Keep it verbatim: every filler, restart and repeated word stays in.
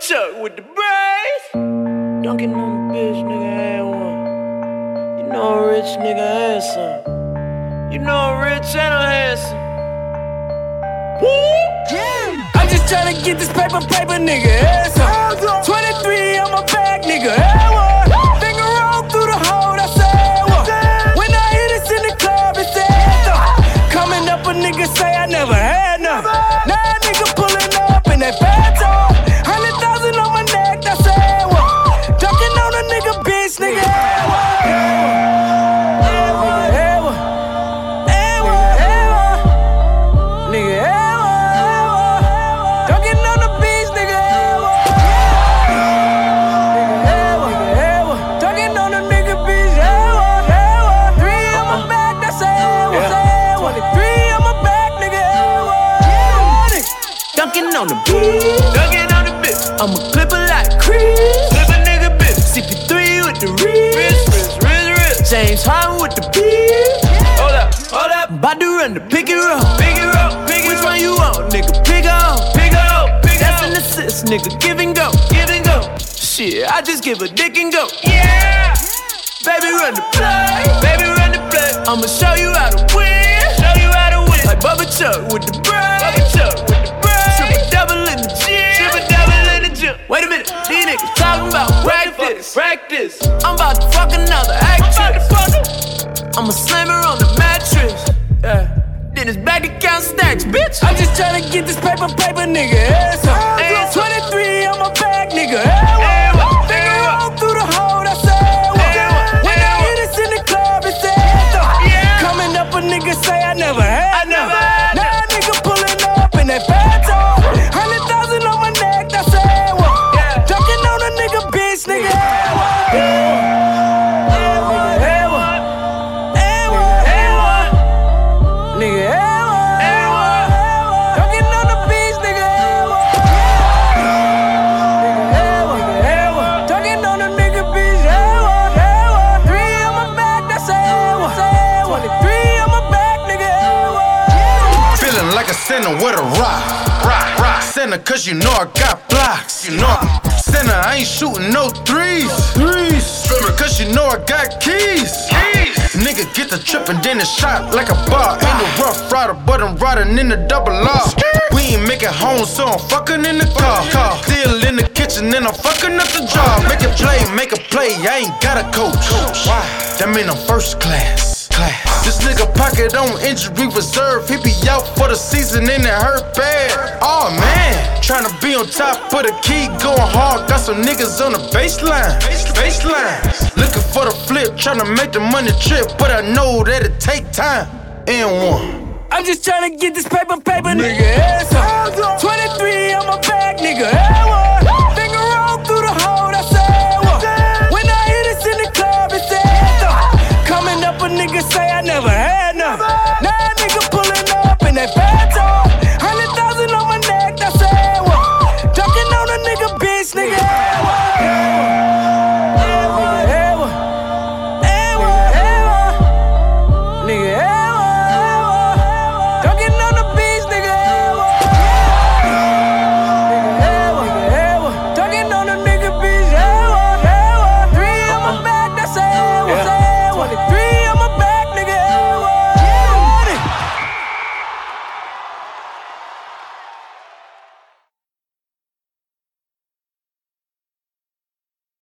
Chuck with the braids. Dunking on the bitch, nigga, had one. You know a rich nigga handsome. You know a rich and a handsome. Woo! Yeah. I'm just tryna get this paper, paper, nigga, ass up. twenty-three on my back, nigga, had one. Finger roll through the hole, that's had one. When I hit this in the club, it's had up. Coming up, a nigga say I never had none. Now a nigga pulling up in that fat top. Hundred thousand on my neck, that's had one. Dunking on a nigga, bitch, nigga, had one. Had one, had one. Had one, had one. Nigga, had one, had one. Dunking on the bitch, nigga, had one. Nigga, had one, had one. Dunking on a nigga, bitch, had one, had one. Three on my back, that's had one, had one. Twenty-three on my back, nigga, had one. Dunking on the bitch. Dunking on the bitch. I'ma clip it like Chris. Clip a nigga bitch. C P three with the wrist. Wrist, wrist, wrist, wrist. James Harden with the bitch. Hold up, hold up. About to run the pick it roll. Pick it roll, pick it Which roll. One you want, nigga? Pick up, pick up, pick up. That's an assist, nigga. Give and go, give and go. Shit, I just give a dick and go. Yeah. Baby, run the play. Baby, run the play. I'ma show you how to win. Show you how to win. Like Bubba Chuck with the braids. Bubba Chuck with the braids. Triple double in the gym. Triple double in the gym. Wait a minute, these niggas talking about practice. Practice. I'm about to fuck another actress. I'm about to fuck her. I'ma slam her on the mattress. Yeah. Then it's back to count stacks, bitch. I'm just tryna get this paper, paper, nigga, ass up. twenty-three on my back, nigga, had one. Finger roll through the hole, that's had one. When I hit this in the club, it's had up. Coming up, a nigga say I never had none. Now a nigga pulling up in that fat top. Hundred thousand on my neck, that's had one. Dunking on a nigga, bitch, nigga, had one. Had one, had one. Had one, had one. Nigga, had one, had one. Dunking on the bitch, nigga, had one. Nigga, had one, had one. Dunking on the nigga, bitch, had one, had one. Three on my back, that's had one. Twenty-three on my back, nigga, had one. Feeling like a sinner with a rock. Rock, rock. Sinner, cause you know I got blocks. You know I sinner, I ain't shooting no threes. Threes. Streamer, cause you know I got keys. Keys. Nigga get the trip and then it's shot like a bar. Ain't a rough rider, but I'm riding in the double R. We ain't make it home, so I'm fucking in the car. car. Still in the kitchen and I'm fucking up the job. Make a play, make a play, I ain't got a coach. Why? That mean I'm first class. Class. This nigga pocket on injury reserve. He be out for the season and it hurt bad. Oh man, tryna be on top of the key, going hard. Got some niggas on the baseline. Baseline. Looking for the flip, tryna make the money trip, but I know that it take time. And one. I'm just tryna get this paper, paper, nigga, ass up. twenty-three on my back, nigga,